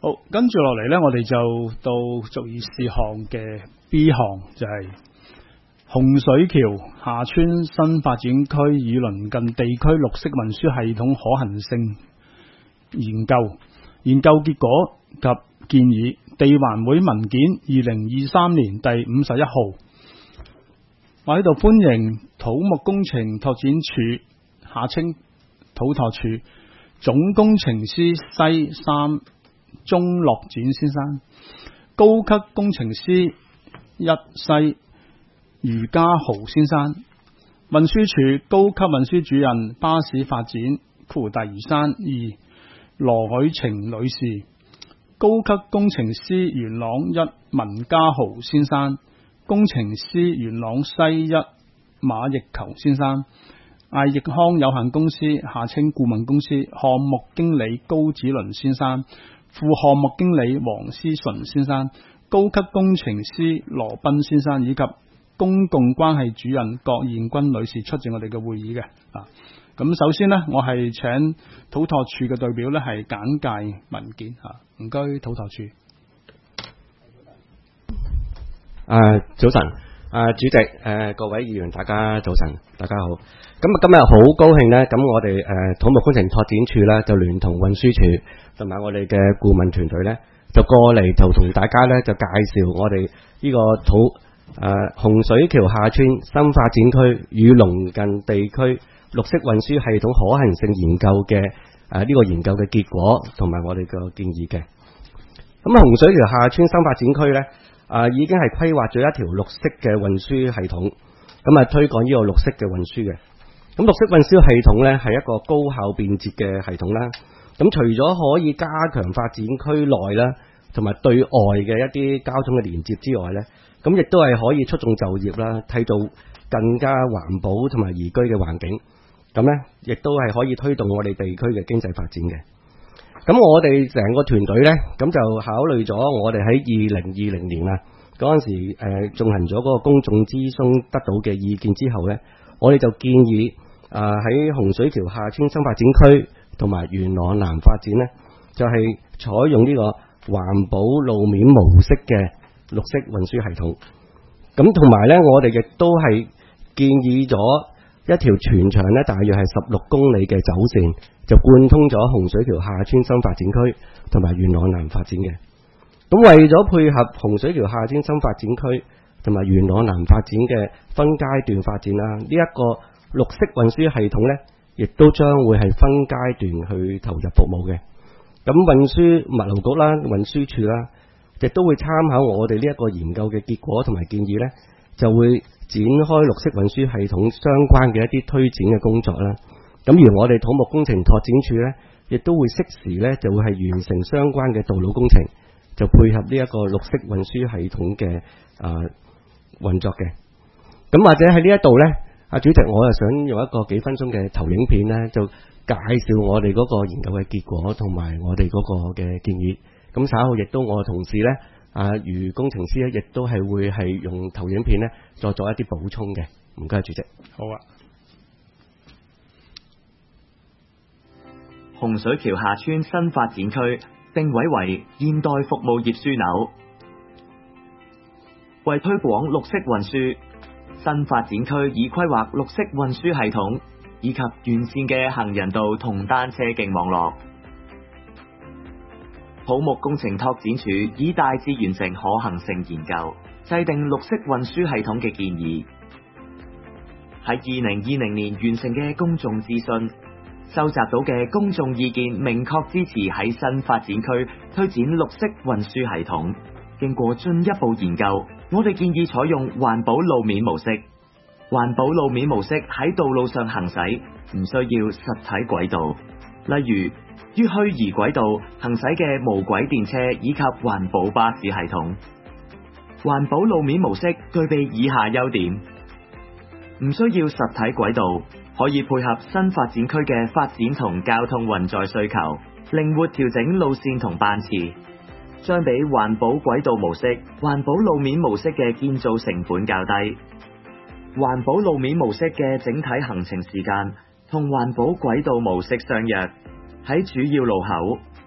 好，跟住落嚟呢，我哋就到俗議事項嘅 B 項，就係洪水橋廈村新發展區與鄰近地區綠色運輸系統可行性研究，研究結果及建議，地環會文件2023年第51號。我喺度歡迎土木工程拓展署下稱土拓署總工程師西三鍾樂展先生、高級工程師一西余家豪先生、運輸署高級運輸主任巴士發展大嶼山2羅許晴女士、高級工程師元朗1文家豪先生、工程師元朗西1馬奕球先生、艾奕康有限公司下稱顧問公司項目經理高子倫先生、副項目經理黃思純先生、高級工程師羅賓先生以及公共關係主任郭燕君女士出席我哋嘅會議嘅。咁首先呢，我係請土拓署嘅代表呢係簡介文件吓，唔該土拓署。 早晨，主席，各位議員，大家早晨，大家好。咁今日好高興呢，咁我哋土木工程拓展署呢，就聯同運輸署同埋我哋嘅顧問團隊呢，就過嚟就同大家呢，就介紹我哋呢個洪水橋廈村新發展區與鄰近地區綠色運輸系統可行性研究嘅呢個研究嘅結果同埋我哋嘅建議嘅。咁洪水橋廈村新發展區呢，已經係規劃咗一條綠色嘅運輸系統，咁推廣呢個綠色嘅運輸嘅。咁綠色運輸系統呢，係一個高效便捷嘅系統啦。咁除咗可以加強發展區內啦，同埋對外嘅一啲交通嘅連接之外呢，咁亦都係可以促進就業啦，締造更加環保同埋宜居嘅環境。咁呢，亦都係可以推動我哋地區嘅經濟發展嘅。咁我哋成個團隊呢，咁就考慮咗我哋喺2020年嗰陣時進行咗嗰個公眾諮詢得到嘅意見之後呢，我哋就建議喺洪水橋廈村新發展區同埋元朗南發展呢，就係採用呢個環保路面模式嘅綠色運輸系統。咁同埋呢，我哋亦都係建議咗一條全長呢大約係16公里嘅走線，就貫通咗洪水橋廈村新發展區同埋元朗南發展嘅。咁為咗配合洪水橋廈村新發展區同埋元朗南發展嘅分階段發展啦，呢一個綠色運輸系統呢，亦都將會係分階段去投入服務嘅。咁運輸物流局啦、運輸署啦，亦都會參考我哋呢一個研究嘅結果同埋建議呢，就會展開綠色運輸系統相關嘅一啲推展嘅工作啦。咁而我哋土木工程拓展署呢，亦都會適時呢，就會係完成相關嘅道路工程，就配合呢一個綠色運輸系統嘅運作嘅。咁或者喺呢一度呢，主席，我又想用一個幾分鐘嘅投影片呢，就介紹我哋嗰個研究嘅結果同埋我哋嗰個嘅建議。咁稍後亦都我同事呢，余工程師呢，亦都係會係用投影片呢，再做一啲補充嘅。唔該，主席。 好啊。 洪水橋廈村新發展區定位為現代服務業樞紐，為推廣綠色運輸，新發展區已規劃綠色運輸系統以及完善嘅行人道同單車徑網絡。土木工程拓展署已大致完成可行性研究，制定綠色運輸系統嘅建議。喺2020年完成嘅公眾諮詢，收集到嘅公眾意見明確支持喺新發展區推展綠色運輸系統。經過進一步研究，我哋建議採用環保路面模式。環保路面模式喺道路上行駛唔需要實體軌道，例如於虛擬軌道行駛嘅無軌電車以及環保巴士系統。環保路面模式具備以下優點：唔需要實體軌道，可以配合新發展區嘅發展同交通運載需求，靈活調整路線同班次。相比環保軌道模式，環保路面模式嘅建造成本較低。環保路面模式嘅整體行程時間同環保軌道模式相若，喺主要路口、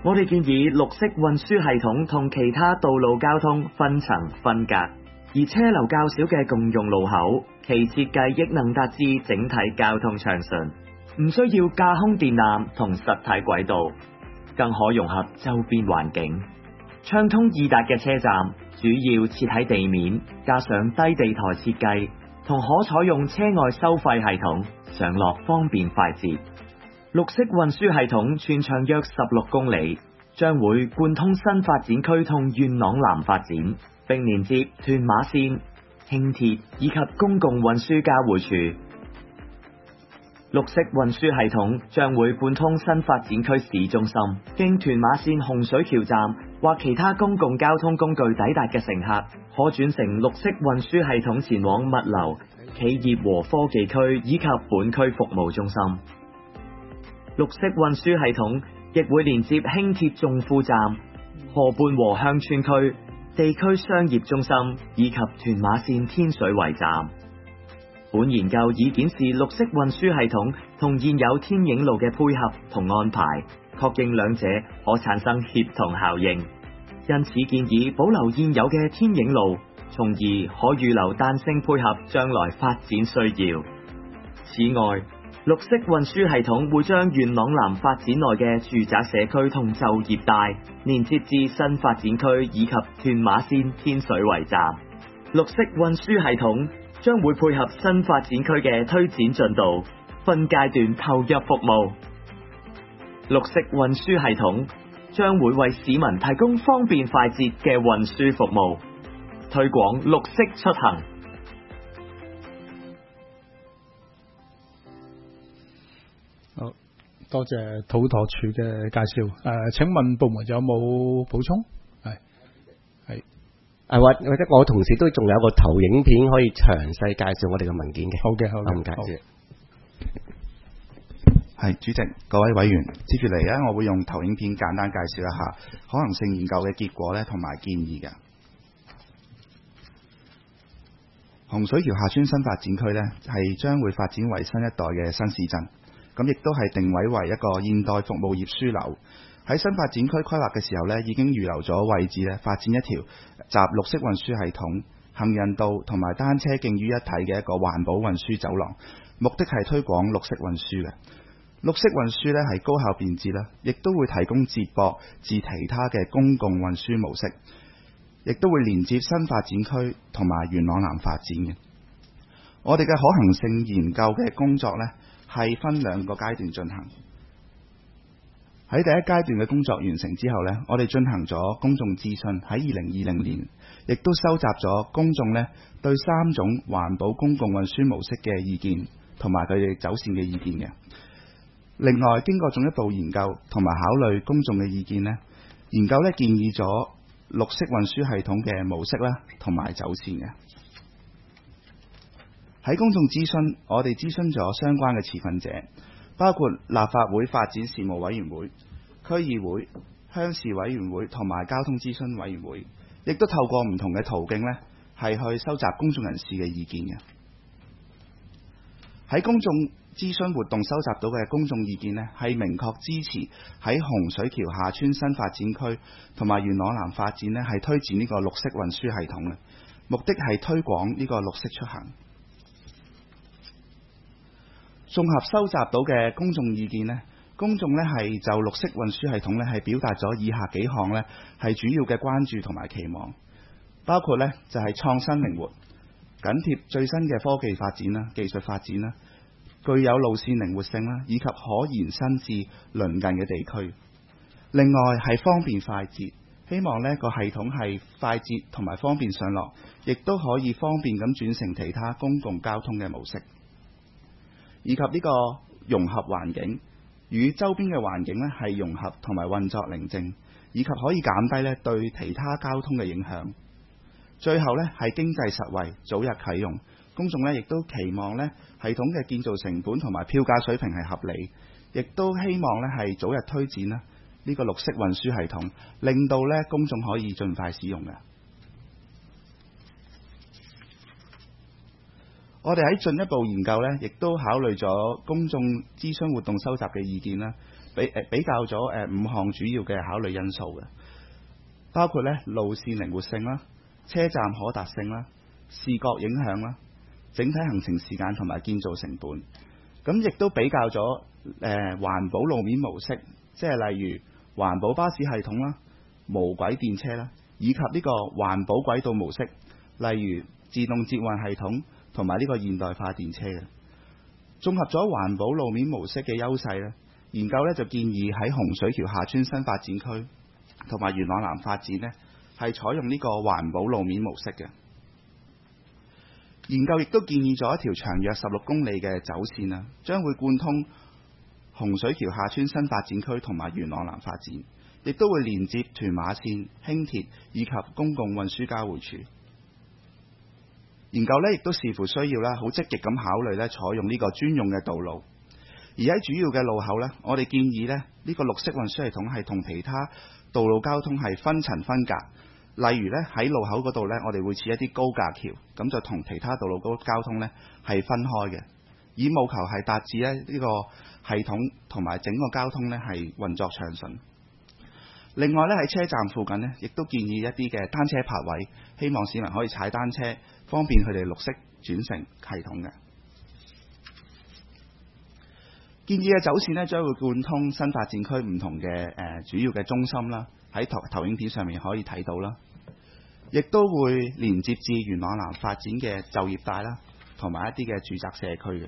我哋建議綠色運輸系統同其他道路交通分層分隔，而車流較少嘅共用路口，其設計亦能達至整體交通暢順，唔需要架空電纜同實體軌道，更可融合周邊環境。暢通易達嘅車站主要設喺地面，加上低地台設計，同可採用車外收費系統，上落方便快捷。綠色運輸系統全長約16公里，將會貫通新發展區同元朗南發展，並連接屯馬線、輕鐵以及公共運輸交匯處。綠色運輸系統將會貫通新發展區市中心，經屯馬線洪水橋站或其他公共交通工具抵達嘅乘客，可轉乘綠色運輸系統前往物流、企業和科技區以及本區服務中心。綠色運輸系統亦會連接輕鐵重富站、河畔和鄉村區、地區商業中心以及屯馬線天水圍站。本研究以檢視綠色運輸系統同現有天影路嘅配合同安排，確認兩者可產生協同效應，因此建議保留現有嘅天影路，從而可預留彈性配合將來發展需要。此外，綠色運輸系統會將元朗南發展內嘅住宅社區同就業帶連接至新發展區以及屯馬線天水圍站。綠色運輸系統將會配合新發展區嘅推展進度，分階段投入服務。綠色運輸系統將會為市民提供方便快捷嘅運輸服務，推廣綠色出行。 好，多謝土拓署嘅介紹。請問部門有冇補充？係。 或者我同事都仲有個投影片可以詳細介紹我哋嘅文件嘅。 好嘅，好嘅， 唔該謝。 係主席，各位委員，接住嚟咧，我會用投影片簡單介紹一下可行性研究嘅結果咧，同埋建議嘅。洪水橋廈村新發展區咧，係將會發展為新一代嘅新市鎮，咁亦都係定位為一個現代服務業樞紐。喺新發展區規劃嘅時候咧，已經預留咗位置咧，發展一條集綠色運輸系統、行人道同埋單車徑於一體嘅一個環保運輸走廊，目的係推廣綠色運輸嘅。綠色運輸咧係高效便捷啦，亦都會提供接駁至其他嘅公共運輸模式，亦都會連接新發展區同埋元朗南發展嘅。我哋嘅可行性研究嘅工作呢，係分兩個階段進行。喺第一階段嘅工作完成之後呢，我哋進行咗公眾諮詢，喺2020年亦都收集咗公眾呢對3種環保公共運輸模式嘅意見，同埋佢哋走線嘅意見嘅。另外，經過進一步研究同埋考慮公眾嘅意見呢，研究呢建議咗綠色運輸系統嘅模式啦，同埋走線嘅。喺公眾諮詢，我哋諮詢咗相關嘅持份者，包括立法會發展事務委員會、區議會、鄉事委員會同埋交通諮詢委員會，亦都透過唔同嘅途徑呢，係去收集公眾人士嘅意見嘅。喺公眾諮詢活動收集到嘅公眾意見呢，係明確支持喺洪水橋廈村新發展區同埋元朗南發展呢，係推展呢個綠色運輸系統嘅，目的係推廣呢個綠色出行。綜合收集到嘅公眾意見呢，公眾呢係就綠色運輸系統呢係表達咗以下幾項呢係主要嘅關注同埋期望，包括呢就係創新靈活、緊貼最新嘅科技發展啦、技術發展啦，具有路線靈活性啦，以及可延伸至鄰近嘅地區。另外係方便快捷，希望呢個系統係快捷同埋方便上落，亦都可以方便咁轉乘其他公共交通嘅模式。以及呢個融合環境，與周邊嘅環境呢係融合同埋運作寧靜，以及可以減低呢對其他交通嘅影響。最後呢係經濟實惠，早日啟用。公眾呢亦都期望呢系統嘅建造成本同埋票價水平係合理，亦都希望呢係早日推展呢個綠色運輸系統，令到呢公眾可以盡快使用嘅。我哋喺進一步研究呢，亦都考慮咗公眾諮詢活動收集嘅意見啦， 比較咗5項主要嘅考慮因素嘅，包括咧路線靈活性啦、車站可達性啦、視覺影響啦、整體行程時間同埋建造成本。咁亦都比較咗環保路面模式，即係例如環保巴士系統啦、無軌電車啦，以及呢個環保軌道模式，例如自動捷運系統同埋呢個現代化電車嘅。綜合咗環保路面模式嘅優勢咧，研究咧就建議喺洪水橋廈村新發展區同埋元朗南發展呢係採用呢個環保路面模式嘅。研究亦都建議咗一條長約16公里嘅走線啦，將會貫通洪水橋廈村新發展區同埋元朗南發展，亦都會連接屯馬線、輕鐵以及公共運輸交匯處。研究呢亦都視乎需要啦，好積極咁考慮呢採用呢個專用嘅道路。而喺主要嘅路口呢，我哋建議呢個綠色運輸系統係同其他道路交通係分層分隔。例如呢，喺路口嗰度呢，我哋會設一啲高架橋，咁就同其他道路交通呢係分開嘅，以務求係達至呢個系統同埋整個交通呢係運作暢順。另外呢，喺車站附近呢，亦都建議一啲嘅單車泊位，希望市民可以踩單車，方便佢哋綠色轉乘系統嘅。建議嘅走線呢，將會貫通新發展區唔同嘅主要嘅中心啦，喺投影片上面可以睇到啦，亦都會連接至元朗南發展嘅就業帶啦，同埋一啲嘅住宅社區嘅。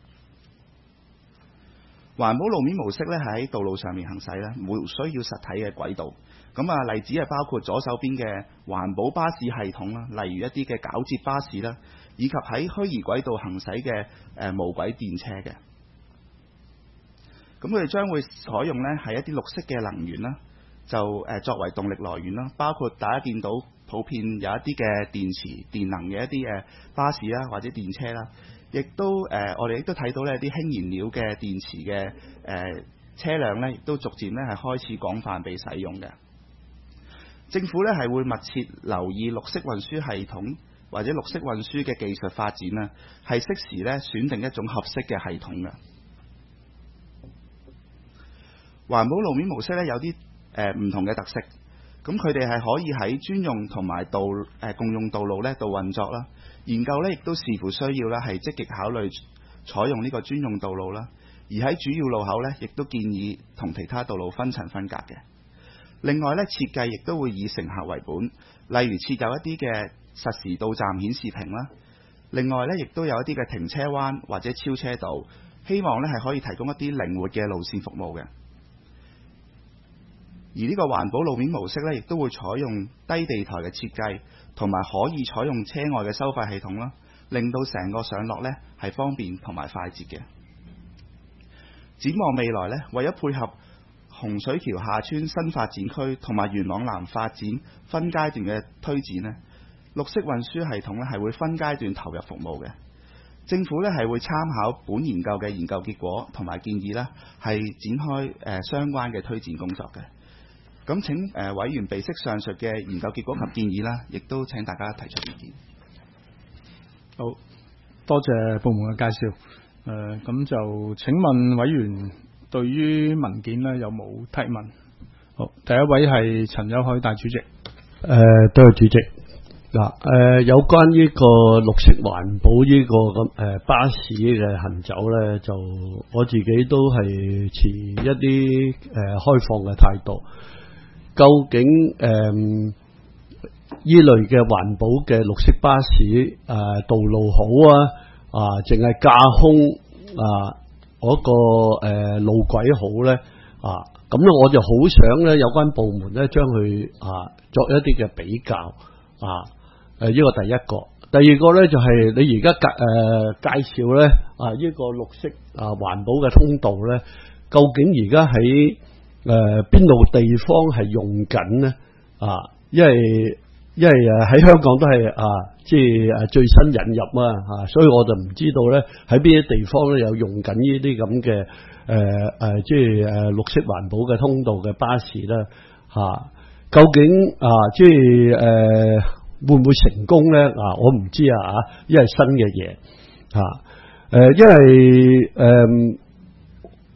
環保路面模式咧係喺道路上面行駛咧，冇需要實體嘅軌道。咁啊，例子係包括左手邊嘅環保巴士系統啦，例如一啲嘅絞接巴士啦，以及喺虛擬軌道行駛嘅無軌電車嘅。咁佢哋將會採用呢係一啲綠色嘅能源啦，就作為動力來源啦，包括大家見到普遍有一啲嘅電池、電能嘅一啲巴士啦，或者電車啦。亦都我哋亦都睇到呢啲氫燃料嘅電池嘅車輛呢，亦都逐漸呢係開始廣泛被使用嘅。政府呢係會密切留意綠色運輸系統或者綠色運輸嘅技術發展啦，係適時呢選定一種合適嘅系統嘅。環保路面模式呢，有啲唔同嘅特色，咁佢哋係可以喺專用同埋共用道路呢度運作啦。研究呢亦都視乎需要啦，係積極考慮採用呢個專用道路啦。而喺主要路口呢，亦都建議同其他道路分層分隔嘅。另外呢，設計亦都會以乘客為本，例如設有一啲嘅實時到站顯示屏啦。另外呢，亦都有一啲嘅停車彎或者超車道，希望呢係可以提供一啲靈活嘅路線服務嘅。而呢個環保路面模式呢，亦都會採用低地台嘅設計，同埋可以採用車外嘅收費系統啦，令到成個上落呢係方便同埋快捷嘅。展望未來呢，為咗配合洪水橋廈村新發展區同埋元朗南發展分階段嘅推展呢，綠色運輸系統呢係會分階段投入服務嘅。政府呢係會參考本研究嘅研究結果同埋建議呢，係展開相關嘅推薦工作嘅。咁請委員備悉上述嘅研究結果及建議啦，亦都請大家提出意見。 好，多謝部門嘅介紹。咁就請問委員對於文件呢有冇提問？好，第一位係陳友凱大主席。 多謝主席。嗱，有關呢個綠色環保呢個巴士嘅行走咧，就我自己都係持一啲開放嘅態度。究竟依類嘅環保嘅綠色巴士道路好淨係架空嗰個路軌好咧咁咧我就好想咧有關部門咧將佢作一啲嘅比較呢個第一個。第二個咧就係你而家介紹咧呢個綠色環保嘅通道咧，究竟而家喺邊度地方係用緊呢？因為喺香港都係即係最新引入所以我就唔知道咧喺邊啲地方咧有用緊呢啲咁嘅即係綠色環保嘅通道嘅巴士啦究竟即係會唔會成功咧？我唔知因為新嘅嘢因為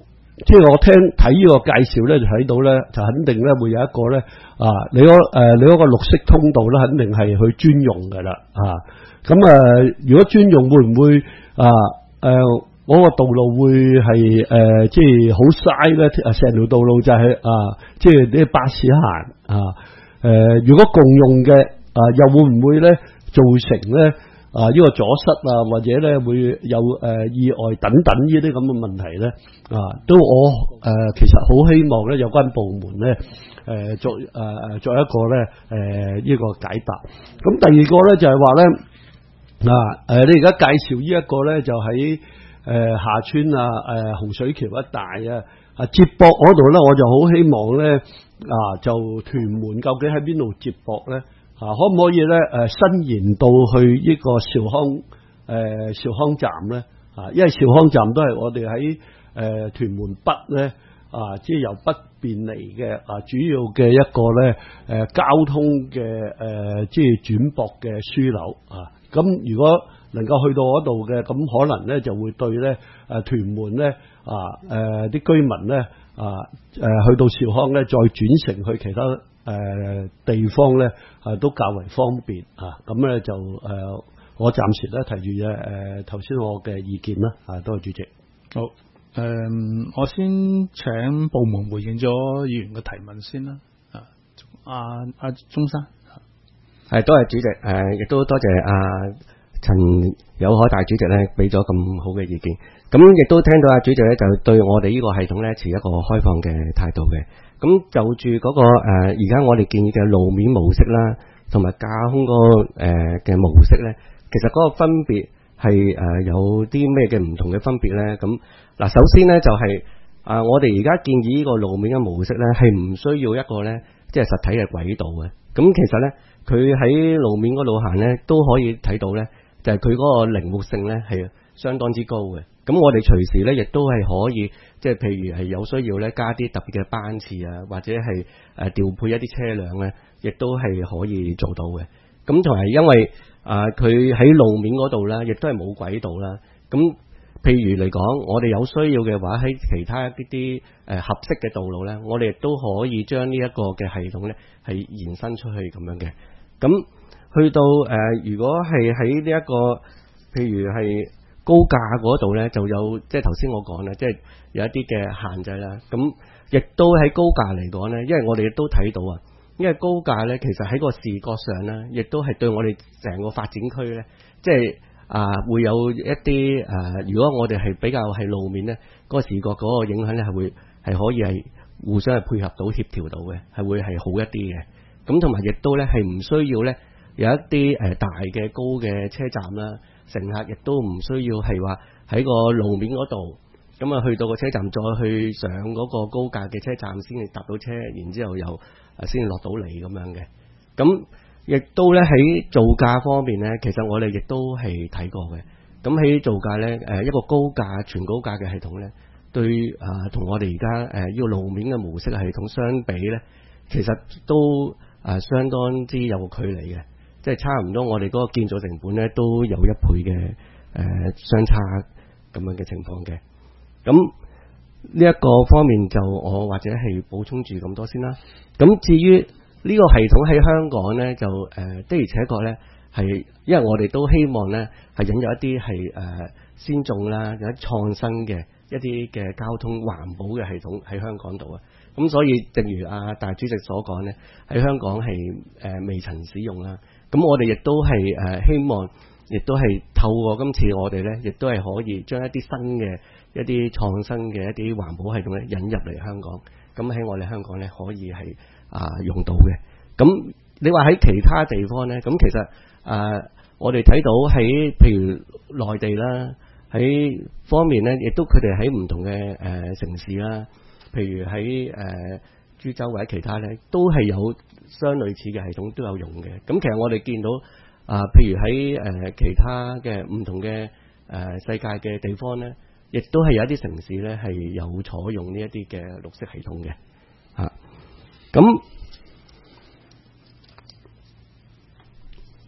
即係我睇呢個介紹咧，就睇到咧，就肯定咧會有一個咧你嗰個綠色通道咧，肯定係去專用㗎啦咁如果專用會唔會嗰個道路會係即係好嘥咧？成條道路就係即係啲巴士行如果共用嘅又會唔會咧造成咧呢個阻塞或者咧會有意外等等呢啲咁嘅問題咧都我其實好希望咧有關部門咧作一個咧呢個解答。咁第二個咧就係話咧你而家介紹呢一個咧就喺下村洪水橋一帶接駁嗰度咧，我就好希望咧就屯門究竟喺邊度接駁咧可唔可以咧伸延到去呢個兆康站咧因為兆康站都係我哋喺屯門北咧即係由北邊嚟嘅主要嘅一個咧交通嘅即係轉駁嘅樞紐咁如果能夠去到嗰度嘅，咁可能咧就會對咧屯門咧啲居民咧去到兆康咧再轉乘去其他地方咧都較為方便咁咧就我暫時咧提住頭先我嘅意見啦多謝主席。 好我先請部門回應咗議員嘅提問先啦阿鍾生多謝主席亦都多謝陳友凱大主席咧俾咗咁好嘅意見，咁亦都聽到阿主席咧就對我哋呢個系統咧持一個開放嘅態度嘅。咁就住嗰個而家我哋建議嘅路面模式啦，同埋架空嗰個嘅模式咧，其實嗰個分別係有啲咩嘅唔同嘅分別咧？咁嗱，首先咧就係我哋而家建議呢個路面嘅模式咧係唔需要一個咧即係實體嘅軌道嘅。咁其實咧佢喺路面嗰度行咧都可以睇到咧。就係佢嗰個靈活性咧係相當之高嘅，咁我哋隨時咧亦都係可以，即係譬如係有需要咧加啲特別嘅班次或者係調配一啲車輛咧，亦都係可以做到嘅。咁同埋因為佢喺路面嗰度咧，亦都係冇軌道啦。咁譬如嚟講，我哋有需要嘅話，喺其他一啲合適嘅道路咧，我哋亦都可以將呢一個嘅系統咧係延伸出去咁樣嘅。咁去到如果係喺呢一個，譬如係高架嗰度咧，就有即係頭先我講啦，即係有一啲嘅限制啦。咁亦都喺高架嚟講咧，因為我哋亦都睇到因為高架咧，其實喺個視覺上咧，亦都係對我哋成個發展區咧，即係會有一啲如果我哋係比較係路面咧，嗰個視覺嗰個影響咧係會係可以係互相係配合到協調到嘅，係會係好一啲嘅。咁同埋亦都咧係唔需要咧。有一啲大嘅高嘅車站啦，乘客亦都唔需要係話喺個路面嗰度，咁去到個車站再去上嗰個高架嘅車站先至搭到車，然之後又先至落到嚟咁樣嘅。咁亦都咧喺造價方面咧，其實我哋亦都係睇過嘅。咁喺造價咧一個高架全高架嘅系統咧，對同我哋而家呢個路面嘅模式系統相比咧，其實都相當之有個距離嘅。即係差唔多，我哋嗰個建造成本咧都有1倍嘅相差咁樣嘅情況嘅。咁呢一個方面就我或者係補充住咁多先啦。咁至於呢個系統喺香港咧，就的而且確咧係，因為我哋都希望咧係引入一啲係先進啦，有啲創新嘅一啲嘅交通環保嘅系統喺香港度啊。咁所以正如大主席所講咧，喺香港係未曾使用啦。咁我哋亦都係希望，亦都係透過今次我哋咧，亦都係可以將一啲新嘅一啲創新嘅一啲環保系統咧引入嚟香港。咁喺我哋香港咧可以係用到嘅。咁你話喺其他地方咧，咁其實我哋睇到喺譬如內地啦，喺方面咧，亦都佢哋喺唔同嘅城市啦，譬如喺株洲或者其他咧，都係有相類似嘅系統都有用嘅。咁其實我哋見到譬如喺其他嘅唔同嘅世界嘅地方咧，亦都係有一啲城市咧係有採用呢一啲嘅綠色系統嘅。咁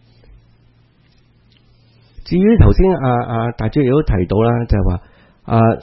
至於頭先大主席都提到啦，就係話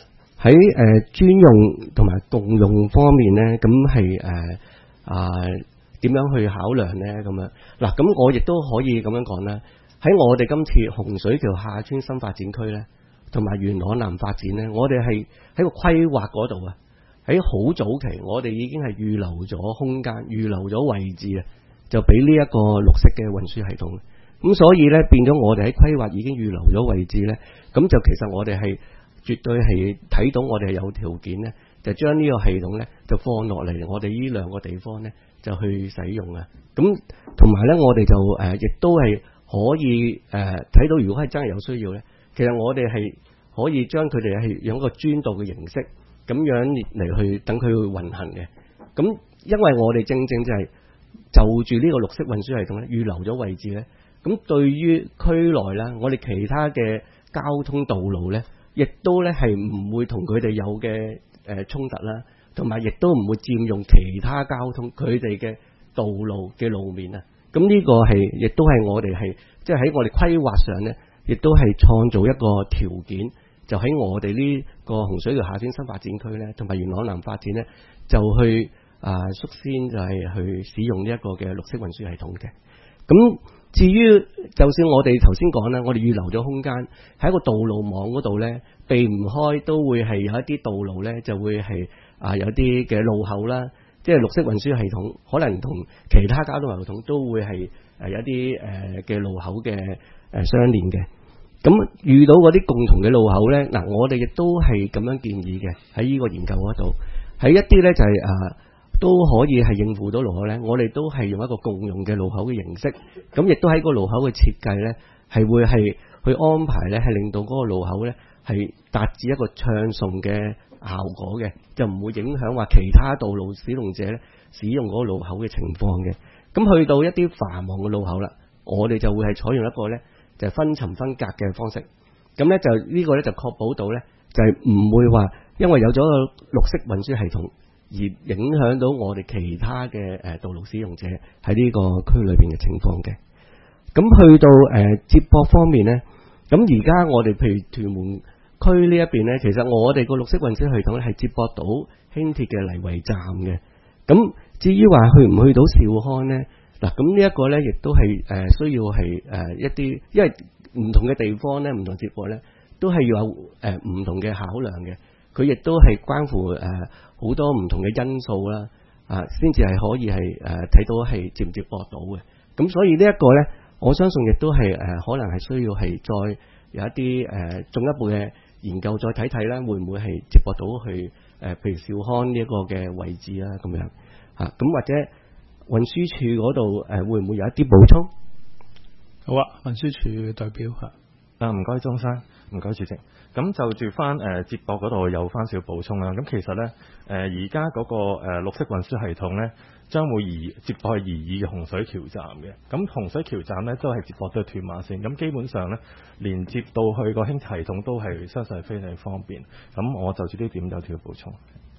喺專用同埋共用方面咧，咁係點樣去考量咧？咁樣嗱，咁我亦都可以咁樣講啦。喺我哋今次洪水橋廈村新發展區咧，同埋元朗南發展咧，我哋係喺個規劃嗰度啊，喺好早期我哋已經係預留咗空間、預留咗位置啊，就俾呢一個綠色嘅運輸系統。咁所以咧變咗我哋喺規劃已經預留咗位置咧，咁就其實我哋係絕對係睇到我哋係有條件咧，就將呢個系統咧就放落嚟我哋呢兩個地方咧就去使用啊。咁同埋咧我哋就亦都係可以睇到，如果係真係有需要咧，其實我哋係可以將佢哋係用一個專道嘅形式咁樣嚟去等佢去運行嘅。咁因為我哋正正就係就住呢個綠色運輸系統咧預留咗位置咧，咁對於區內啦，我哋其他嘅交通道路咧，亦都咧係唔會同佢哋有嘅衝突啦，同埋亦都唔會佔用其他交通佢哋嘅道路嘅路面啊。咁呢個係亦都係我哋係即係喺我哋規劃上咧，亦都係創造一個條件，就喺我哋呢個洪水橋廈村新發展區咧，同埋元朗南發展咧，就去率先就係去使用呢一個嘅綠色運輸系統嘅。咁至於就算我哋頭先講啦，我哋預留咗空間喺一個道路網嗰度咧，避唔開都會係有一啲道路咧就會係有啲嘅路口啦。即係綠色運輸系統，可能同其他交通系統都會係有一啲嘅路口嘅相連嘅。咁遇到嗰啲共同嘅路口咧，嗱我哋亦都係咁樣建議嘅喺呢個研究嗰度，喺一啲咧就係都可以係應付到路口咧，我哋都係用一個共用嘅路口嘅形式。咁亦都喺個路口嘅設計咧，係會係去安排咧，係令到嗰個路口咧係達至一個暢順嘅效果嘅，就唔會影響話其他道路使用者咧使用嗰個路口嘅情況嘅。咁去到一啲繁忙嘅路口啦，我哋就會係採用一個咧就係分層分隔嘅方式。咁咧就呢個咧就確保到咧就係唔會話因為有咗個綠色運輸系統而影響到我哋其他嘅道路使用者喺呢個區裏邊嘅情況嘅。咁去到接駁方面咧，咁而家我哋譬如屯門區呢一邊咧，其實我哋個綠色運輸系統咧係接駁到輕鐵嘅泥圍站嘅。咁至於話去唔去到兆康咧，嗱咁呢一個咧亦都係需要係一啲，因為唔同嘅地方咧，唔同接駁咧，都係要有唔同嘅考量嘅。佢亦都係關乎好多唔同嘅因素啦，先至係可以係睇到係接唔接駁到嘅。咁所以呢一個咧，我相信亦都係可能係需要係再有一啲進一步嘅研究再睇睇啦，會唔會係接駁到去譬如兆康呢一個嘅位置啊咁樣嚇，咁或者運輸署嗰度會唔會有一啲補充？ 好啊，運輸署代表嚇。 唔該，鍾生，唔該主席。咁就住翻接駁嗰度有翻少補充啦。咁其實咧而家嗰個綠色運輸系統咧，將會接駁去擬議嘅洪水橋站嘅。咁洪水橋站咧都係接駁到屯馬線，咁基本上咧連接到去個輕鐵系統都係相信係非常方便。咁我就住呢點有條補充。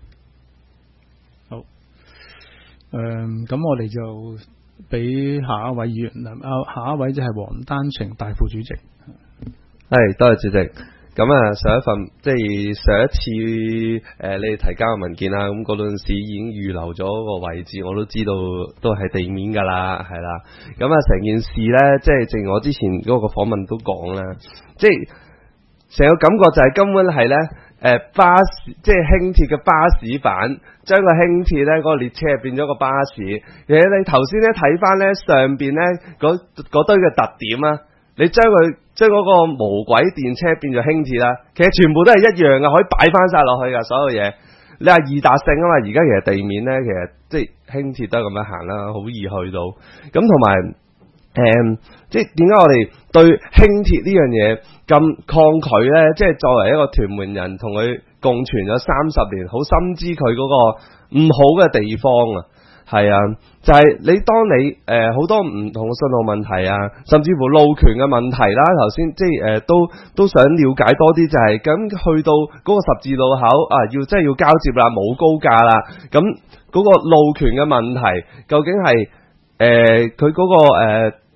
好，咁我哋就俾下一位議員下一位就係黃丹晴大副主席。 係，多謝主席。咁上一份即係上一次你哋提交嘅文件啦，咁嗰陣時已經預留咗個位置，我都知道都係地面㗎啦，係啦。咁成件事咧，即係正如我之前嗰個訪問都講啦，即係成個感覺就係根本係咧巴士，即係輕鐵嘅巴士版，將個輕鐵咧嗰個列車變咗個巴士。而且你頭先咧睇翻咧上邊咧嗰堆嘅特點啊，你將嗰個無軌電車變咗輕鐵啦，其實全部都係一樣嘅，可以擺翻晒落去噶，所有嘢。你話易達性啊嘛，而家其實地面咧，其實即係輕鐵都係咁樣行啦，好易去到。咁同埋即係點解我哋對輕鐵呢樣嘢咁抗拒咧？即係作為一個屯門人，同佢共存咗30年，好深知佢嗰個唔好嘅地方啊。係啊，就係你當你好多唔同嘅信號問題啊，甚至乎路權嘅問題啦，頭先即係都想了解多啲，就係咁去到嗰個十字路口啊，真係要交接啦，冇高架啦，咁嗰個路權嘅問題究竟係佢嗰個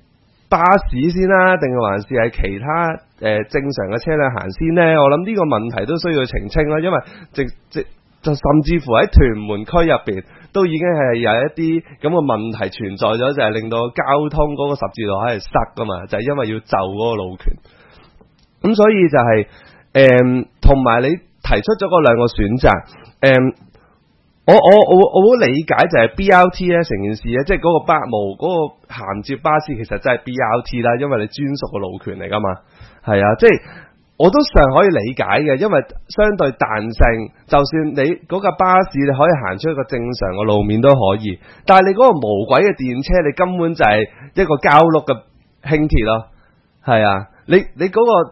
巴士先啦，定還是係其他正常嘅車輛行先呢？我諗呢個問題都需要澄清啦，因為就甚至乎喺屯門區入邊都已經係有一啲咁嘅問題存在咗，就係令到交通嗰個十字路係塞噶嘛，就係因為要就嗰個路權。咁所以就係同埋你提出咗嗰兩個選擇，我好理解就係 BRT 咧，成件事咧，即係嗰個嗰個銜接巴士其實真係 BRT 啦，因為你專屬嘅路權嚟噶嘛，係啊，即係我都尚可以理解嘅，因為相對彈性，就算你嗰架巴士你可以行出一個正常嘅路面都可以，但係你嗰個無軌嘅電車，你根本就係一個膠轆嘅輕鐵咯，係啊，你嗰個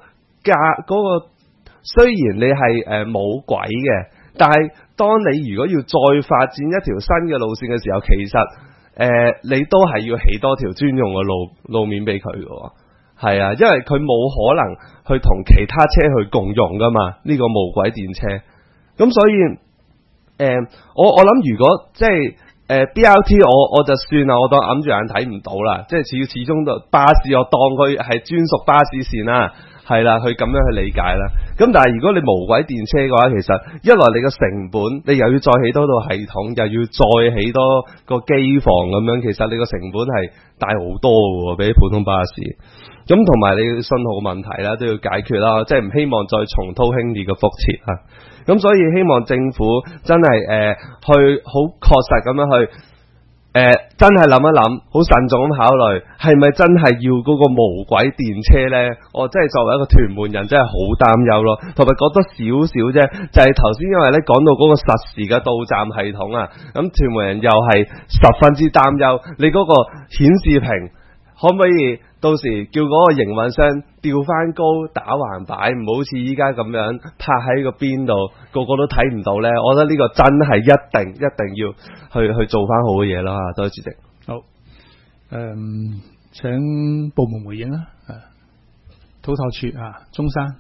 雖然你係冇軌嘅，但係當你如果要再發展一條新嘅路線嘅時候，其實你都係要起多條專用嘅路面俾佢嘅，係啊，因為佢冇可能去同其他車去共用噶嘛，呢個無軌電車。咁所以我諗如果即係BRT 我就算啦，我當揞住眼睇唔到啦，即係始終都巴士我當佢係專屬巴士線啦。係啦，去咁樣去理解啦。咁但係如果你無軌電車嘅話，其實一來你個成本，你又要再起多套系統，又要再起多個機房咁樣，其實你個成本係大好多嘅，比起普通巴士。咁同埋你信號問題啦，都要解決啦，即係唔希望再重蹈輕烈嘅覆轍啊。咁所以希望政府真係去好確實咁樣去。真係諗一諗，好慎重咁考慮，係咪真係要嗰個無軌電車呢？我真係作為一個屯門人，真係好擔憂咯。同埋覺得少少啫，就係頭先因為咧講到嗰個實時嘅到站系統啊，咁屯門人又係十分之擔憂，你嗰個顯示屏可唔可以到時叫嗰個營運商調翻高打橫擺，唔好似依家咁樣拍喺個邊度，個個都睇唔到呢？我覺得呢個真係一定要去做翻好嘅嘢啦。多謝主席。 好，請部門回應啦。土頭處中山。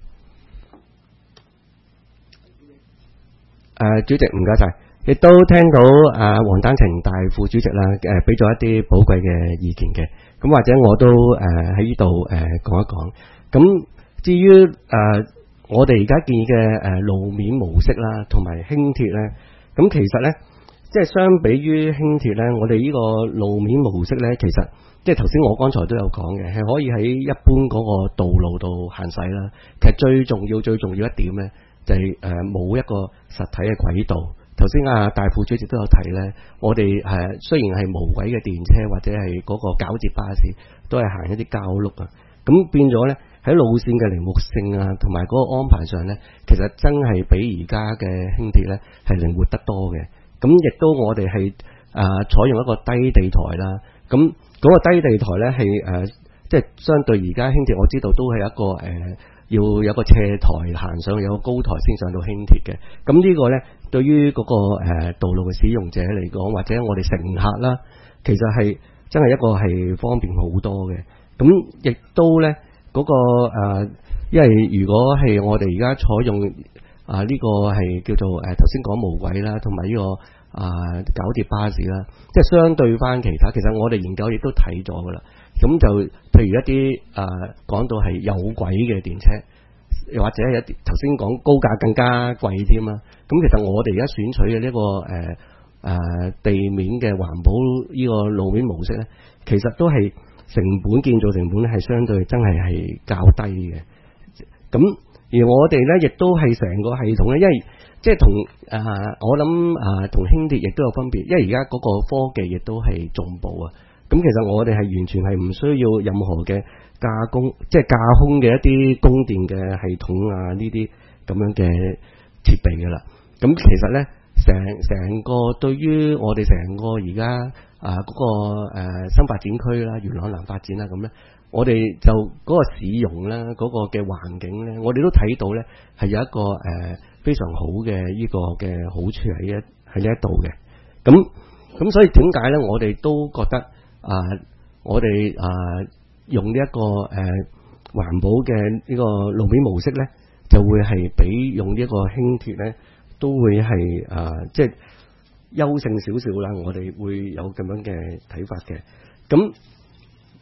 主席唔該晒，亦都聽到黃丹晴大副主席啦，俾咗一啲寶貴嘅意見嘅。咁或者我都喺呢度講一講。咁至於我哋而家建議嘅路面模式啦，同埋輕鐵咧，咁其實咧，即係相比於輕鐵咧，我哋呢個路面模式咧，其實即係頭先我剛才都有講嘅，係可以喺一般嗰個道路度行駛啦。其實最重要一點咧，就係冇一個實體嘅軌道。頭先大副主席都有提咧，我哋雖然係無軌嘅電車或者係嗰個絞接巴士，都係行一啲膠轆啊。咁變咗咧，喺路線嘅靈活性啊，同埋嗰個安排上咧，其實真係比而家嘅輕鐵咧係靈活得多嘅。咁亦都我哋係採用一個低地台啦。咁嗰個低地台咧係即係相對而家輕鐵，我知道都係一個要有一個斜台行上去，有個高台先上到輕鐵嘅。咁呢個咧，對於嗰個道路嘅使用者嚟講，或者我哋乘客啦，其實係真係一個係方便好多嘅。咁亦都咧嗰個因為如果係我哋而家採用呢個係叫做頭先講無軌啦，同埋呢個絞接巴士啦，即係相對翻其他，其實我哋研究亦都睇咗噶啦。咁就譬如一啲講到係有軌嘅電車，又或者係一啲頭先講高價更加貴添啦。咁其實我哋而家選取嘅呢個地面嘅環保呢個路面模式咧，其實都係建造成本咧係相對真係較低嘅。咁而我哋咧亦都係成個系統咧，因為即係同我諗同輕鐵亦都有分別，因為而家嗰個科技亦都係進步啊。咁其實我哋係完全係唔需要任何嘅架空嘅一啲供電嘅系統呢啲咁樣嘅設備㗎啦。咁其實咧，成個對於我哋成個而家嗰個新發展區啦、元朗南發展啦咁咧，我哋就嗰個使用啦、嗰個嘅環境咧，我哋都睇到咧係有一個非常好嘅呢個嘅好處喺呢一度嘅。咁所以點解咧？我哋都覺得我哋用呢一個環保嘅呢個路面模式咧，就會係比用呢一個輕鐵咧，都會係即係優勝少少啦。我哋會有咁樣嘅睇法嘅。咁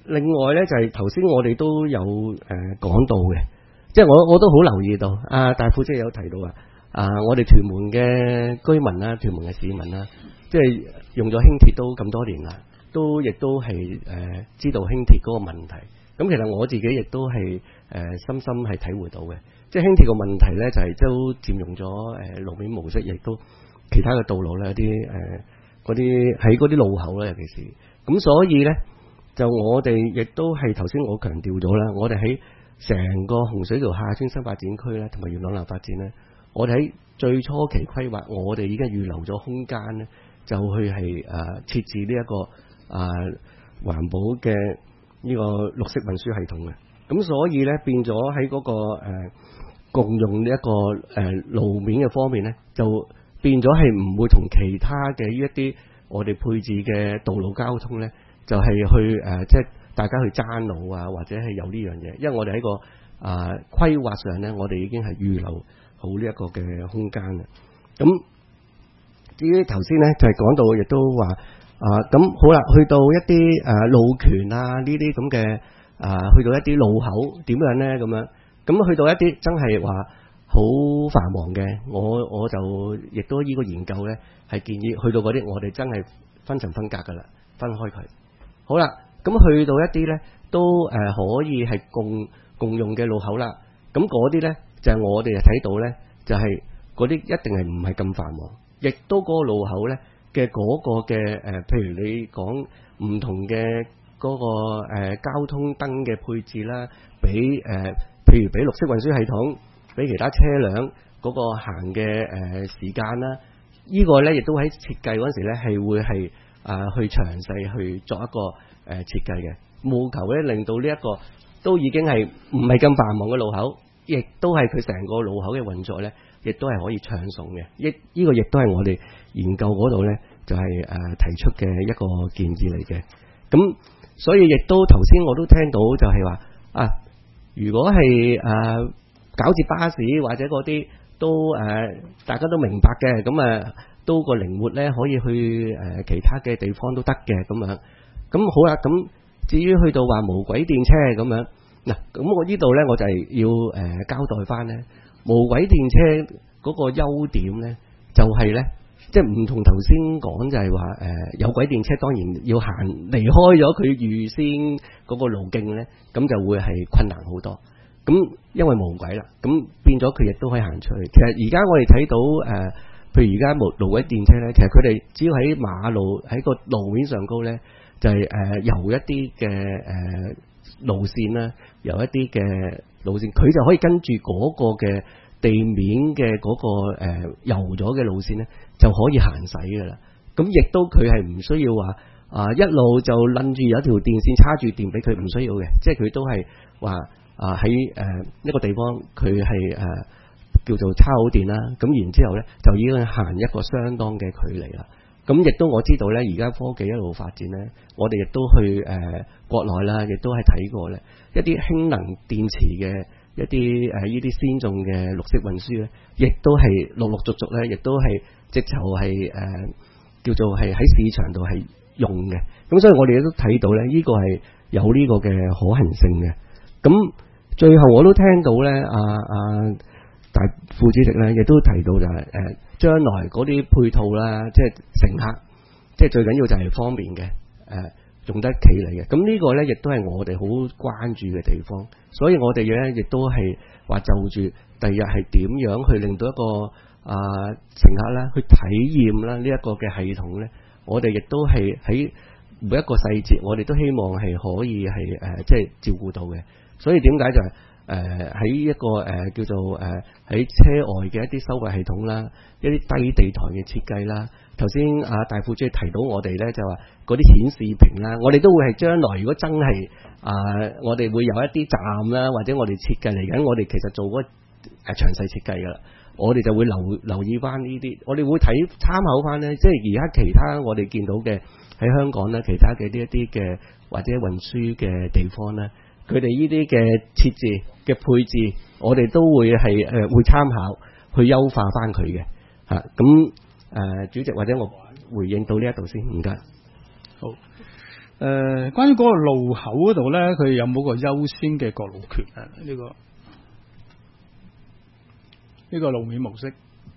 另外咧就係頭先我哋都有講到嘅，即係我都好留意到大副即係有提到我哋屯門嘅居民啦，屯門嘅市民啦，即係用咗輕鐵都咁多年啦，亦都係知道輕鐵嗰個問題。咁其實我自己亦都係深深係體會到嘅，即係輕鐵個問題咧就係都佔用咗路面模式，亦都其他嘅道路咧啲嗰啲喺嗰啲路口咧，尤其是咁，所以咧就我哋亦都係頭先我強調咗啦，我哋喺成個洪水橋廈村新發展區咧，同埋元朗南發展咧，我哋喺最初期規劃，我哋已經預留咗空間咧，就去係設置呢一個環保嘅呢個綠色運輸系統嘅。咁所以咧變咗喺嗰個共用呢一個路面嘅方面咧，就變咗係唔會同其他嘅呢一啲我哋配置嘅道路交通咧，就係去即係大家去爭路或者係有呢樣嘢，因為我哋喺個規劃上咧，我哋已經係預留好呢一個嘅空間啦。咁至於頭先咧就係講到，亦都話咁好啦，去到一啲路權呢啲咁嘅去到一啲路口點樣咧咁樣，咁去到一啲真係話好繁忙嘅，我就亦都呢個研究咧係建議去到嗰啲我哋真係分層分隔噶啦，分開佢。好啦，咁去到一啲咧都可以係共用嘅路口啦，咁嗰啲咧就係我哋睇到咧就係嗰啲一定係唔係咁繁忙，亦都嗰個路口咧嘅嗰個嘅譬如你講唔同嘅嗰個交通燈嘅配置啦，譬如俾綠色運輸系統，俾其他車輛嗰個行嘅時間啦，呢個咧亦都喺設計嗰陣時咧係會係去詳細去作一個設計嘅，務求咧令到呢一個都已經係唔係咁繁忙嘅路口，亦都係佢成個路口嘅運作咧，亦都係可以暢順嘅。呢個亦都係我哋研究嗰度咧就係提出嘅一個建議嚟嘅。咁所以亦都頭先我都聽到就係話如果係搞接巴士或者嗰啲都大家都明白嘅，咁都個靈活咧可以去其他嘅地方都得嘅咁樣。咁好啦，咁至於去到話無軌電車咁樣嗱，咁我呢度咧我就係要交代翻咧無軌電車嗰個優點咧，就係咧即係唔同頭先講就係話有軌電車當然要行離開咗佢預先嗰個路徑咧，咁就會係困難好多。咁因為無軌啦，咁變咗佢亦都可以行出去。其實而家我哋睇到譬如而家無軌電車咧，其實佢哋只要喺馬路喺個路面上高咧，就係由一啲嘅路線啦，由一啲嘅路線，佢就可以跟住嗰個嘅地面嘅嗰個油咗嘅路線咧，就可以行駛噶啦。咁亦都佢係唔需要話一路就撚住有一條電線叉住電俾佢，唔需要嘅，即係佢都係話喺一個地方佢係叫做叉好電啦，咁然之後咧就已經行一個相當嘅距離啦。咁亦都我知道咧，而家科技一路發展咧，我哋亦都去國內啦，亦都係睇過咧一啲氫能電池嘅一啲呢啲先進嘅綠色運輸咧，亦都係陸陸續續咧，亦都係直頭係叫做係喺市場度係用嘅。咁所以我哋亦都睇到咧，呢個係有呢個嘅可行性嘅。咁最後我都聽到咧，大副主席咧亦都提到就係將來嗰啲配套啦，即係乘客，即係最緊要就係方便嘅，用得企嚟嘅。咁呢個咧亦都係我哋好關注嘅地方，所以我哋咧亦都係話就住第日係點樣去令到一個乘客啦去體驗啦呢一個嘅系統咧，我哋亦都係喺每一個細節，我哋都希望係可以係即係照顧到嘅。所以點解就係喺一個叫做喺車外嘅一啲收費系統啦，一啲低地台嘅設計啦。頭先大副主席提到我哋咧就話嗰啲顯示屏啦，我哋都會係將來如果真係我哋會有一啲站啦，或者我哋設計嚟緊，我哋其實做嗰詳細設計噶啦，我哋就會留意翻呢啲，我哋會參考翻咧，即係而家其他我哋見到嘅喺香港咧，其他嘅呢一啲嘅或者運輸嘅地方咧。佢哋呢啲嘅設置嘅配置，我哋都會係會參考去優化翻佢嘅嚇。咁主席或者我回應到呢一度先，唔該。 好， 關於嗰個路口嗰度咧，佢有冇個優先嘅過路權啊？呢個路面模式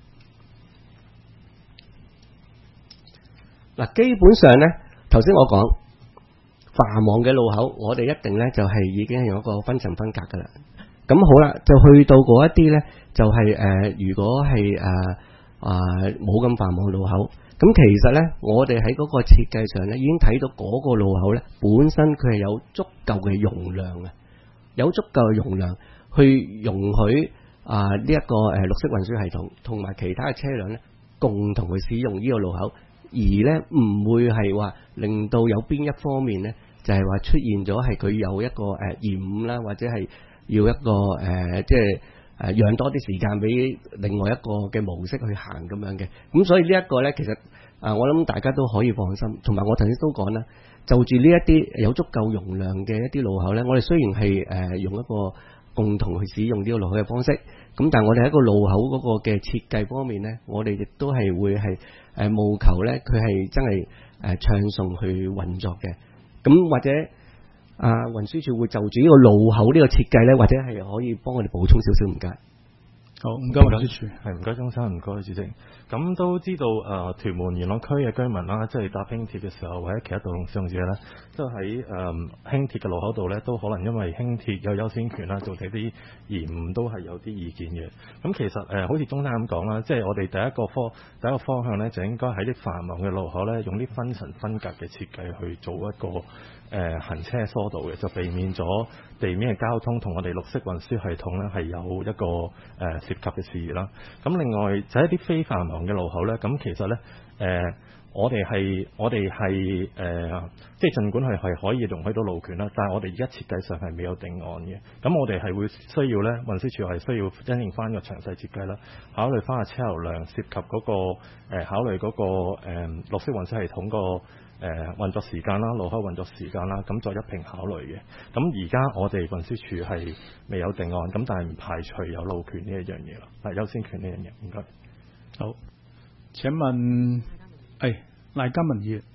嗱，基本上咧，頭先我講繁忙嘅路口，我哋一定咧就係已經係有一個分層分隔噶啦。咁好啦，就去到嗰一啲咧，就係如果係冇咁繁忙路口。咁其實咧，我哋喺嗰個設計上咧，已經睇到嗰個路口咧，本身佢係有足夠嘅容量嘅，有足夠嘅容量去容許呢一個綠色運輸系統同埋其他嘅車輛咧，共同去使用呢個路口，而咧唔會係話令到有邊一方面咧，就係話出現咗係佢有一個延誤啦，或者係要一個即係讓多啲時間俾另外一個嘅模式去行咁樣嘅。咁所以呢一個咧，其實我諗大家都可以放心。同埋我頭先都講啦，就住呢一啲有足夠容量嘅一啲路口咧，我哋雖然係用一個共同去使用呢個路口嘅方式，咁但係我哋喺個路口嗰個嘅設計方面咧，我哋亦都係會係務求咧，佢係真係暢順去運作嘅。咁或者運輸署會就住呢個路口呢個設計咧，或者係可以幫我哋補充少少，唔該。 好，唔該運輸署， 係唔該鍾生，唔該主席。咁都知道屯門元朗區嘅居民啦，即係搭輕鐵嘅時候或者其他道路使用者咧，都喺輕鐵嘅路口度咧，都可能因為輕鐵有優先權啦，造成啲延誤都係有啲意見嘅。咁其實好似鍾生咁講啦，即係我哋第一個方向咧，就應該喺啲繁忙嘅路口咧，用啲分層分隔嘅設計去做一個行車疏導嘅，就避免咗地面嘅交通同我哋綠色運輸系統咧係有一個涉及嘅事宜啦。咁另外就係一啲非繁忙嘅路口咧，咁其實咧我哋係即係儘管係可以容許到路權啦，但係我哋而家設計上係未有定案嘅。咁我哋係會需要咧，運輸署係需要因應翻個詳細設計啦，考慮翻個車流量，涉及嗰個考慮嗰個綠色運輸系統個運作時間啦，路口運作時間啦，咁再一併考慮嘅。咁而家我哋運輸署係未有定案，咁但係唔排除有路權呢一樣嘢啦，係優先權呢樣嘢。唔該。 好，請問賴嘉文議員。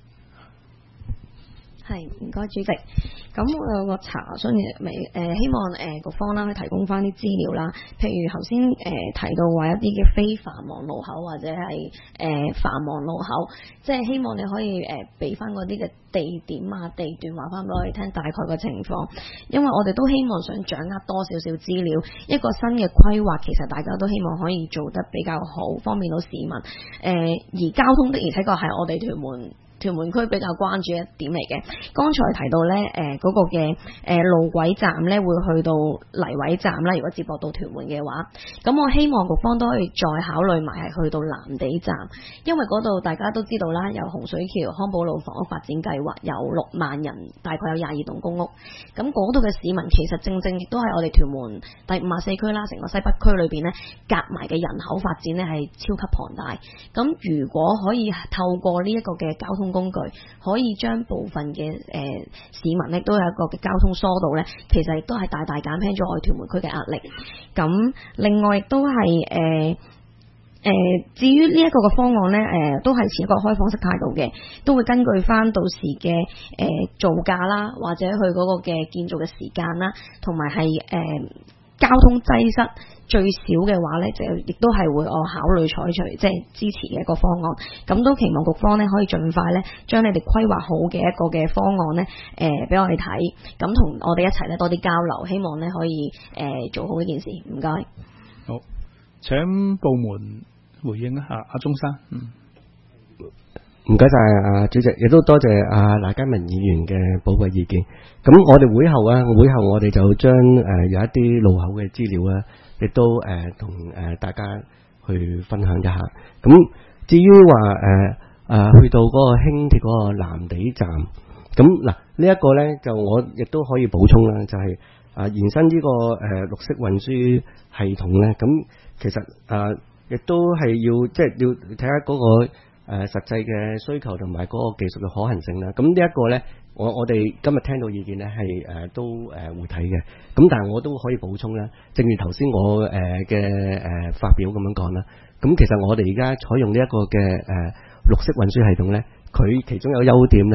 係，唔該主席。咁我有個查詢嘅，希望局方啦可以提供翻啲資料啦。譬如頭先提到話一啲嘅非繁忙路口或者係繁忙路口，即係希望你可以俾翻嗰啲嘅地點啊、地段話翻俾我哋聽大概嘅情況，因為我哋都希望想掌握多少少資料。一個新嘅規劃，其實大家都希望可以做得比較好，方便到市民。而交通的而且確係我哋屯門區比較關注一點嚟嘅。剛才提到咧，嗰個嘅路軌站咧會去到泥圍站啦。如果接駁到屯門嘅話，咁我希望局方都可以再考慮埋係去到藍地站，因為嗰度大家都知道啦，有洪水橋康寶路房屋發展計劃，有6萬人，大概有22棟公屋。咁嗰度嘅市民其實正亦都係我哋屯門第54區啦，成個西北區裏邊咧夾埋嘅人口發展咧係超級龐大。咁如果可以透過呢一個嘅交通工具，可以將部分嘅市民咧都有一個嘅交通疏導咧，其實亦都係大大減輕咗我哋屯門區嘅壓力。咁另外亦都係至於呢一個嘅方案咧，都係持一個開放式態度嘅，都會根據翻到時嘅造價啦，或者佢嗰個嘅建造嘅時間啦，同埋係交通擠塞最少嘅話咧，就亦都係會我考慮採取即係支持嘅一個方案。咁都期望局方咧可以盡快咧將你哋規劃好嘅一個嘅方案咧俾我哋睇，咁同我哋一齊咧多啲交流，希望咧可以做好呢件事。唔該。 好，請部門回應一下。阿鍾生。 唔該晒主席，亦都多謝賴嘉文議員嘅寶貴意見。咁我哋會後我哋就將有一啲路口嘅資料啊，亦都同大家去分享一下。咁至於話去到嗰個輕鐵嗰個藍地站，咁嗱呢一個咧就我亦都可以補充啦，就係延伸呢個綠色運輸系統咧。咁其實亦都係要即係要睇下嗰個實際嘅需求同埋嗰個技術嘅可行性啦。咁呢一個咧，我哋今日聽到意見咧係都會睇嘅。咁但係我都可以補充啦，正如頭先我嘅發表咁樣講啦。咁其實我哋而家採用呢一個嘅綠色運輸系統咧，佢其中有優點咧，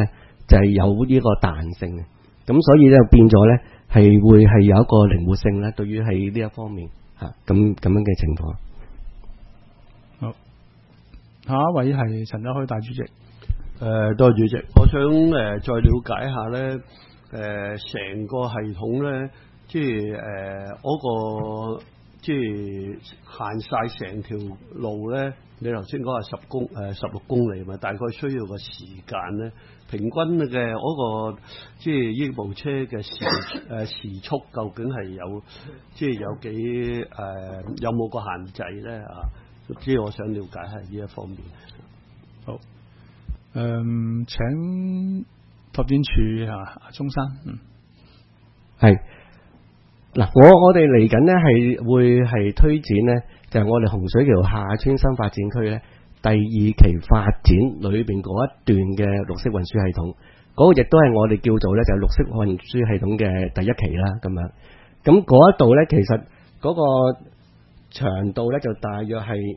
就係有呢個彈性嘅。咁所以咧變咗咧係會係有一個靈活性咧，對於係呢一方面嚇咁樣嘅情況。 好，下一位係陳德開大主席。 多謝主席，我想再了解下咧，成個系統咧，即係嗰個即係行晒成條路咧。你頭先講係16公里嘛，大概需要個時間咧，平均嘅嗰個即係呢部車嘅時速究竟係有即係有幾有冇個限制咧啊？即係我想了解下呢一方面。 好，請拓展處中山， 係嗱，我哋嚟緊咧係會係推展咧。就係我哋洪水橋廈村新發展區咧第2期發展裏邊嗰一段嘅綠色運輸系統，嗰個亦都係我哋叫做咧就係綠色運輸系統嘅第1期啦咁樣。咁嗰一度咧其實嗰個長度咧就大約係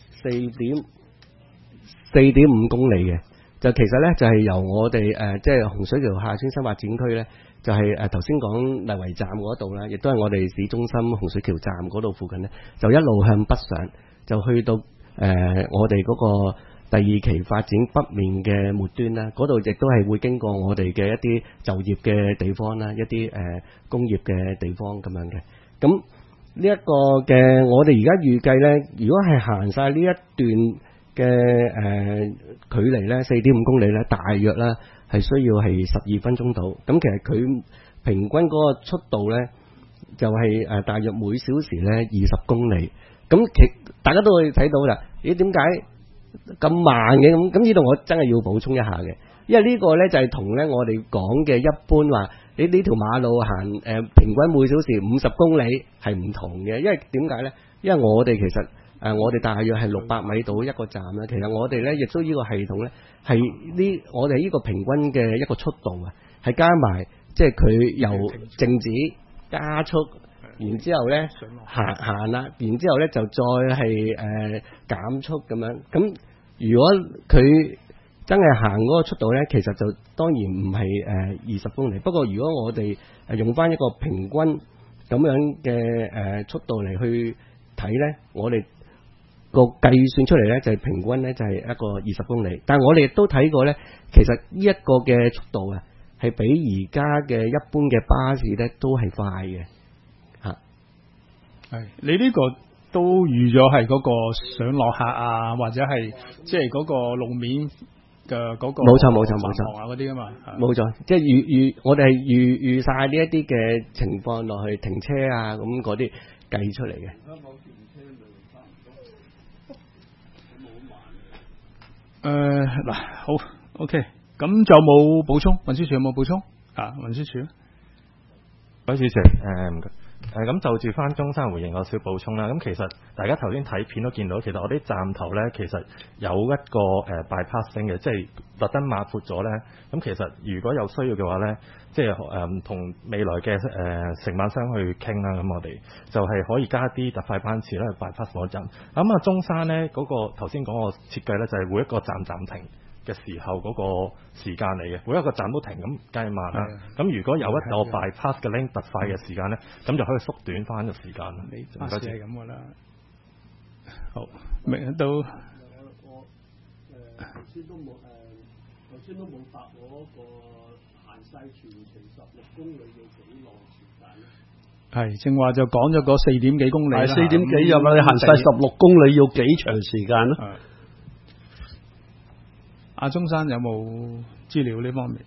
4.5公里嘅，就其實咧就係由我哋即係洪水橋廈村新發展區咧。就係頭先講荔圍站嗰度啦，亦都係我哋市中心洪水橋站嗰度附近咧，就一路向北上，就去到我哋嗰個第2期發展北面嘅末端啦。嗰度亦都係會經過我哋嘅一啲就業嘅地方啦，一啲工業嘅地方咁樣嘅。咁呢一個嘅我哋而家預計咧，如果係行晒呢一段嘅距離咧，4.5公里咧，大約啦。係需要係12分鐘到，咁其實佢平均嗰個速度咧就係大約每小時咧20公里，咁大家都會睇到啦。咦？點解咁慢嘅？咁呢度我真係要補充一下嘅，因為呢個咧就係同咧我哋講嘅一般話，你呢條馬路行平均每小時50公里係唔同嘅，因為點解咧？因為我哋其實我哋大約係600米到一個站啦。其實我哋咧亦都呢個系統咧係呢，我哋呢個平均嘅一個速度啊，係加埋即係佢由靜止加速，然之後咧行啦，然之後咧就再係減速咁樣。咁如果佢真係行嗰個速度咧，其實就當然唔係20公里。不過如果我哋用翻一個平均咁樣嘅速度嚟去睇咧，我哋個計算出嚟咧就係平均咧就係一個20公里，但係我哋亦都睇過咧，其實呢一個嘅速度啊，係比而家嘅一般嘅巴士咧都係快嘅嚇。 係你呢個都預咗係嗰個上落客啊，或者係即係嗰個路面嘅嗰個冇錯啊嗰啲啊嘛， 冇錯，即係預我哋係預晒呢一啲嘅情況落去停車啊咁嗰啲計出嚟嘅。 嗱，好 ，OK，咁就冇補充，運輸署有冇補充啊？運輸署咧， 各位主席，唔該。咁就住翻中山回應有少補充啦。咁其實大家頭先睇片都見到，其實我啲站頭咧其實有一個bypassing 嘅，即係特登抹闊咗咧。咁其實如果有需要嘅話咧，即係同未來嘅承辦商去傾啦。咁我哋就係可以加啲特快班次咧 bypass 嗰陣。咁中山咧嗰個頭先講個設計咧，就係每一個站暫停嘅時候嗰個時間嚟嘅，每一個站都停，咁梗係慢啦。咁如果有一個 bypass 嘅 link 特快嘅時間咧，咁就可以縮短翻個時間啦。 巴士係咁噶啦。好，明到。我頭先都冇答我個行晒全程16公里要幾耐時間咧？係正話就講咗嗰4點幾公里啦。 4點幾入啦，你行晒16公里要幾長時間咧？ 阿中山有冇資料呢方面？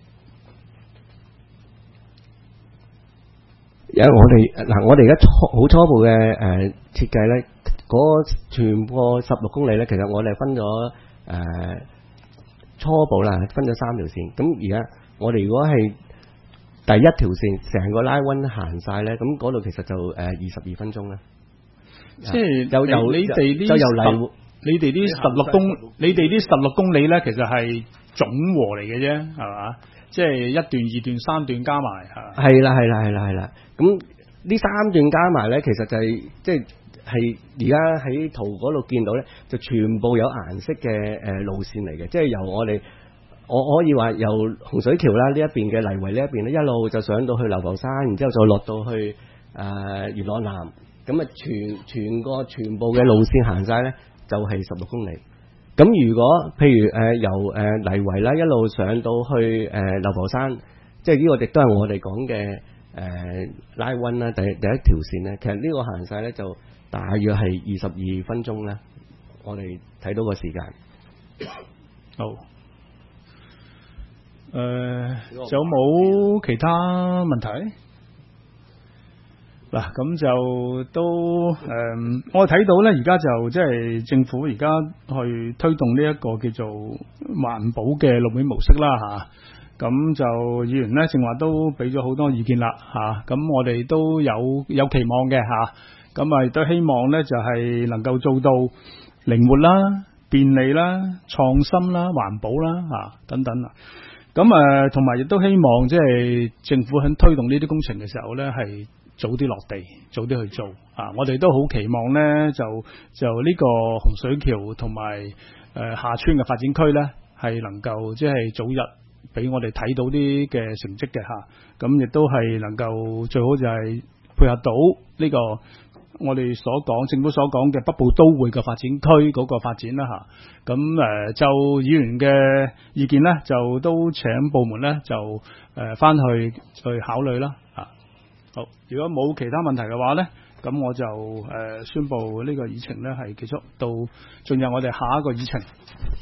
有我哋而家好初步嘅設計咧，嗰全部16公里咧，其實我哋分咗初步啦，分咗3條線。咁而家我哋如果係第一條線成個拉溫行晒咧，咁嗰度其實就22分鐘啦。 即係由你哋呢就由嚟。 你哋啲16公里咧，其實係總和嚟嘅啫，係嘛？即係1段、2段、3段加埋， 係啦。咁呢3段加埋咧，其實就係即係而家喺圖嗰度見到咧，就全部有顏色嘅路線嚟嘅，即係由我哋我可以話由洪水橋啦呢一邊嘅泥圍呢一邊咧，一路就上到去流浮山，然之後再落到去元朗南，咁啊全部嘅路線行晒咧，就係16公里。咁如果譬如由泥圍啦一路上到去流浮山，即係呢個亦都係我哋講嘅拉溫啦，第一條線咧，其實呢個行晒咧就大約係22分鐘啦。我哋睇到個時間。 好。仲有冇其他問題？嗱，咁就都我睇到咧，而家就即係政府而家去推動呢一個叫做環保嘅路面模式啦嚇。咁就議員咧正話都俾咗好多意見啦嚇。咁我哋都有期望嘅嚇。咁啊亦都希望咧就係能夠做到靈活啦、便利啦、創新啦、環保啦嚇等等啊。咁同埋亦都希望即係政府喺推動呢啲工程嘅時候咧，係早啲落地，早啲去做啊！我哋都好期望咧，就呢個洪水橋同埋下村嘅發展區咧，係能夠即係早日俾我哋睇到啲嘅成績嘅嚇。咁亦都係能夠最好就係配合到呢個我哋所講政府所講嘅北部都會嘅發展區嗰個發展啦嚇。咁就議員嘅意見咧，就都請部門咧就翻去考慮啦嚇。好，如果冇其他問題嘅話咧，咁我就宣布呢個議程咧係結束，到進入我哋下一個議程。